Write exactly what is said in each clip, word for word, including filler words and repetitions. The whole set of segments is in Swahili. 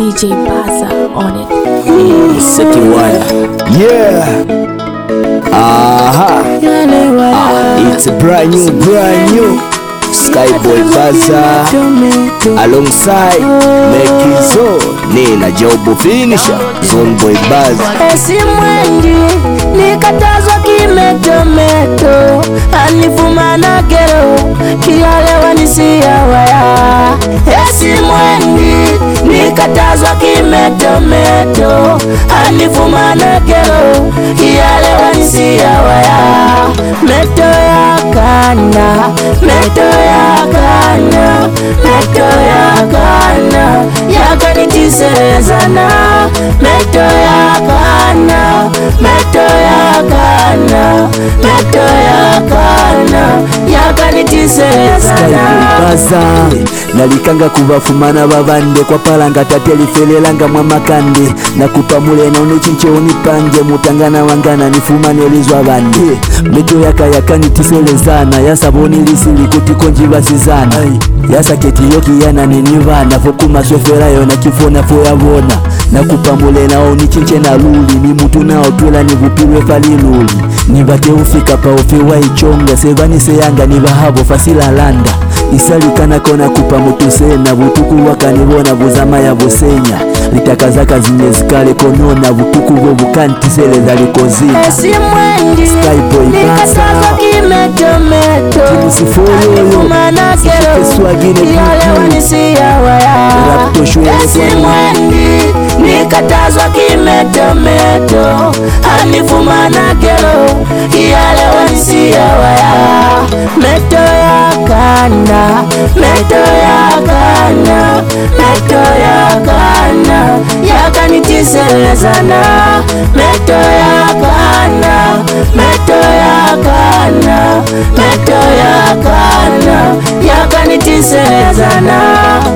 D J Baza on it. Mm, second one. Yeah. Aha. Ah, it's a brand new, brand new Skyboy Baza alongside Mekizo Nina Jobo Finisher Zoneboy Baza. Esi mwengi nikatazwa kimetometo, anifuma na kero kialewa nisiya waya. Esi mwengi nikatazwa kimetometo, anifuma na kero kialewa nisiya waya. Meto ya kana, meto ya kana, meto ya kana, yakanitiserezana. Meto ya kana, meto ya kana, meto ya kana, yakanitiserezana. Baza nalikanga kubafumana babande kwa palanga tatelifelelanga mwa makande nakupa mulena unechinche unipange mutangana wangana nifumane lizwa bande. Meto yaka yakanitiselezana yasaboni lisili kutikonji basizana yasaketi yoki yana ninivana fokuma sofera yona kifona foyabona nakupa mulena unichinche na luli ni mutu nao twela nivupirwe faliluli nibate ufika pa ufiwa ichonga sevanise yanga nibahabo fasila landa isalikana kona kupa mutu sena butuku wakanibona buzama ya busenya litakazaka zinye zikale konona butuku bo bukantiseleza likozina. Esi mwengi nikatazwa kimetometo, anifuma na kero kialewa nisiya waya. Esi mwengi nikatazwa kimetometo, anifuma na kero kialewa nisiya waya. Meto ya kana, meto ya kana, meto ya kana, yakanitiselezana. Meto ya kana, meto ya kana, meto ya kana, yakanitiselezana.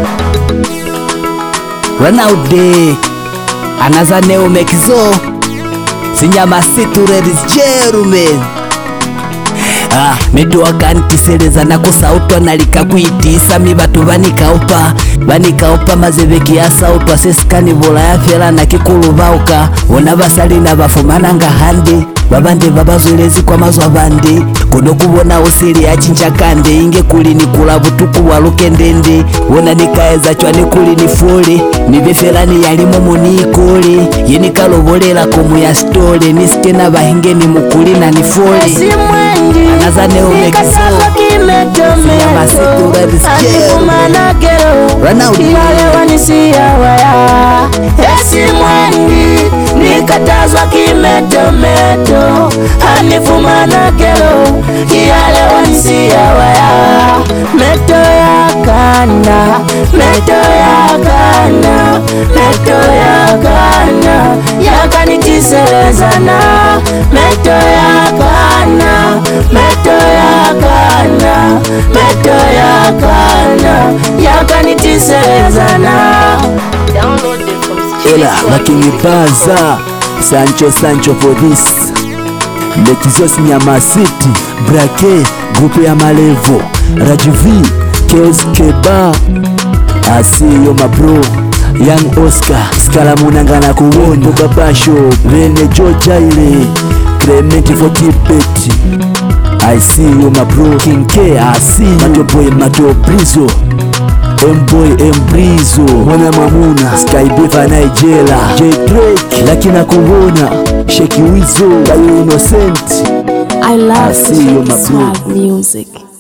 Run out there another neo Mekizo Sinyama situ ladies gentlemen. Ah, meto wakantiselezana kusautwa nalika kuitisa mi batu banikaupa banikaupa mazebeki ya sautwa sesikani bola ya fela na kikulu bauka ona basali na bafumananga handi babande babazwelezi kwa mazwa bandi kono kubona usili ya chincha kande inge kuli ni kula butuku waluke ndende wona nikaeza chwa ni kuli ni fuli nibefelani yalimu munikuli yeni kalobolela komu ya story nisikena bahinge ni mukuli na ni fuli. Esi mwengi nikatazwa kimetometo, anifuma na kero kialewa nisiya waya. Esi mwengi nikatazwa kimetometo, anifuma na kero kialewa nisiya waya. Meto ya kana, meto ya kana, meto ya kana, yakanitiselezana. Meto ya kana, meto ya kana, meto ya kana, yakanitiselezana. Download them from Ela Makingi Baza Sancho Sancho for this Mekizo Sinyama City Brake Grupu ya Malevo Rajivi Chaos Keba Asiyo mabro Young Oscar Skala Munangana kuwondo Babasho Rene Georgia ile Clement forty Betty I see you my bro King K I see you Mato boy Mato Brizo M-boy M-brizo Mwana Mamuna Sky Beaver Nigeria J Drake Lakina kuwona Sheki Wizo Dayo Innocent I love I see you my bro Swag music.